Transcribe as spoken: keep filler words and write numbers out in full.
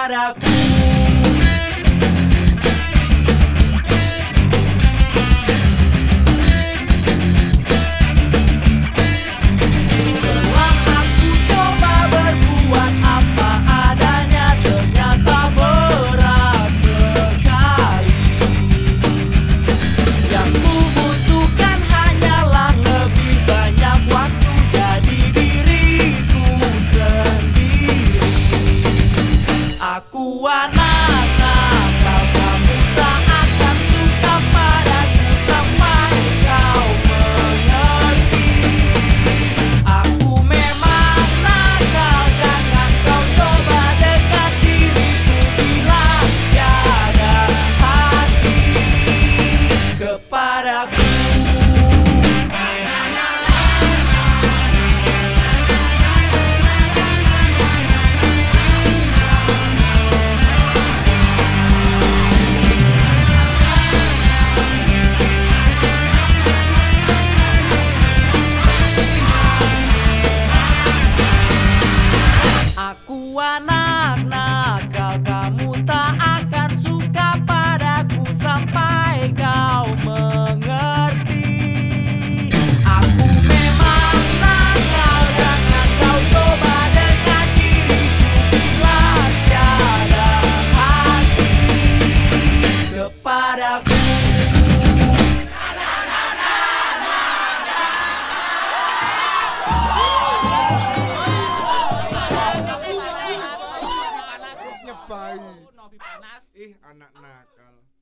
kepadaku. Aku anak nakal, kamu tak akan suka padaku sampai kau mengerti. Aku memang nakal, jangan kau coba dekat diriku bila tiada hati kepadaku. Aku anak nakal, kamu tak akan suka padaku sampai kau mengerti. Aku memang nakal, jangan kau coba dekat diriku bila tiada hati kepadaku. Nyebai. Novi panas. Ih, anak nakal.